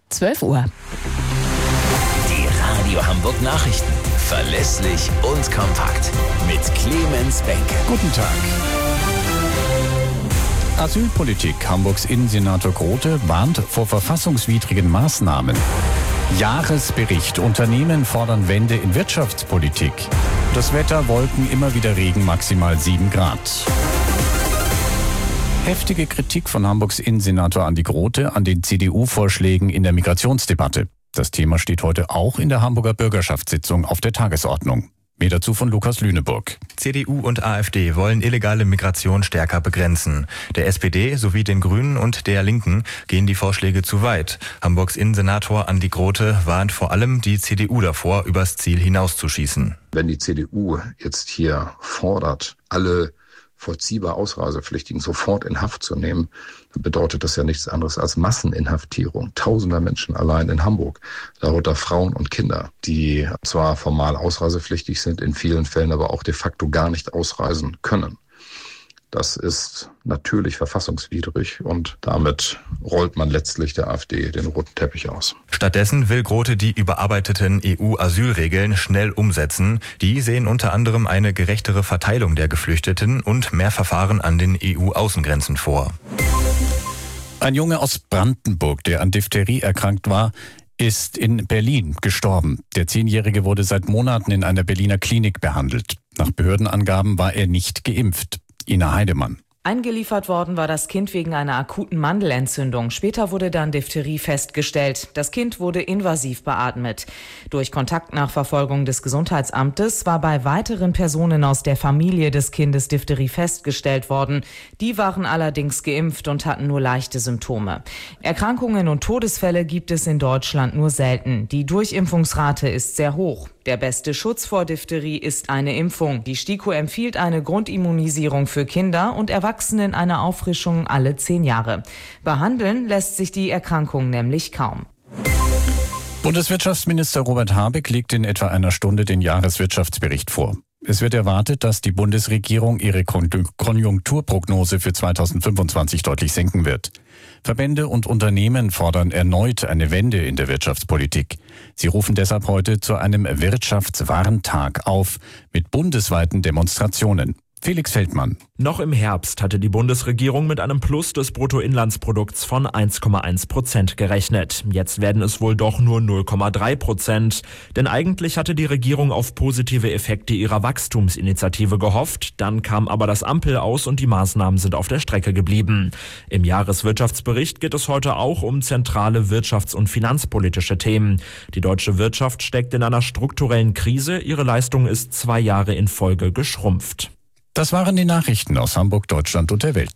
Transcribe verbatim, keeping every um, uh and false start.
zwölf Uhr. Die Radio Hamburg Nachrichten. Verlässlich und kompakt. Mit Clemens Benke. Guten Tag. Asylpolitik. Hamburgs Innensenator Grote warnt vor verfassungswidrigen Maßnahmen. Jahresbericht. Unternehmen fordern Wende in Wirtschaftspolitik. Das Wetter, Wolken, immer wieder Regen, maximal sieben Grad. Heftige Kritik von Hamburgs Innensenator Andi Grote an den C D U-Vorschlägen in der Migrationsdebatte. Das Thema steht heute auch in der Hamburger Bürgerschaftssitzung auf der Tagesordnung. Mehr dazu von Lukas Lüneburg. C D U und AfD wollen illegale Migration stärker begrenzen. Der S P D sowie den Grünen und der Linken gehen die Vorschläge zu weit. Hamburgs Innensenator Andi Grote warnt vor allem die C D U davor, übers Ziel hinauszuschießen. Wenn die C D U jetzt hier fordert, alle vollziehbar Ausreisepflichtigen sofort in Haft zu nehmen, dann bedeutet das ja nichts anderes als Masseninhaftierung tausender Menschen allein in Hamburg, darunter Frauen und Kinder, die zwar formal ausreisepflichtig sind, in vielen Fällen aber auch de facto gar nicht ausreisen können. Das ist natürlich verfassungswidrig und damit rollt man letztlich der AfD den roten Teppich aus. Stattdessen will Grote die überarbeiteten E U-Asylregeln schnell umsetzen. Die sehen unter anderem eine gerechtere Verteilung der Geflüchteten und mehr Verfahren an den E U-Außengrenzen vor. Ein Junge aus Brandenburg, der an Diphtherie erkrankt war, ist in Berlin gestorben. Der Zehnjährige wurde seit Monaten in einer Berliner Klinik behandelt. Nach Behördenangaben war er nicht geimpft. Ina Heidemann. Eingeliefert worden war das Kind wegen einer akuten Mandelentzündung. Später wurde dann Diphtherie festgestellt. Das Kind wurde invasiv beatmet. Durch Kontaktnachverfolgung des Gesundheitsamtes war bei weiteren Personen aus der Familie des Kindes Diphtherie festgestellt worden. Die waren allerdings geimpft und hatten nur leichte Symptome. Erkrankungen und Todesfälle gibt es in Deutschland nur selten. Die Durchimpfungsrate ist sehr hoch. Der beste Schutz vor Diphtherie ist eine Impfung. Die STIKO empfiehlt eine Grundimmunisierung für Kinder und Erwachsenen eine Auffrischung alle zehn Jahre. Behandeln lässt sich die Erkrankung nämlich kaum. Bundeswirtschaftsminister Robert Habeck legt in etwa einer Stunde den Jahreswirtschaftsbericht vor. Es wird erwartet, dass die Bundesregierung ihre Konjunkturprognose für zweitausendfünfundzwanzig deutlich senken wird. Verbände und Unternehmen fordern erneut eine Wende in der Wirtschaftspolitik. Sie rufen deshalb heute zu einem Wirtschaftswarntag auf mit bundesweiten Demonstrationen. Felix Feldmann. Noch im Herbst hatte die Bundesregierung mit einem Plus des Bruttoinlandsprodukts von eins Komma eins Prozent gerechnet. Jetzt werden es wohl doch nur null Komma drei Prozent. Denn eigentlich hatte die Regierung auf positive Effekte ihrer Wachstumsinitiative gehofft. Dann kam aber das Ampel aus und die Maßnahmen sind auf der Strecke geblieben. Im Jahreswirtschaftsbericht geht es heute auch um zentrale wirtschafts- und finanzpolitische Themen. Die deutsche Wirtschaft steckt in einer strukturellen Krise. Ihre Leistung ist zwei Jahre in Folge geschrumpft. Das waren die Nachrichten aus Hamburg, Deutschland und der Welt.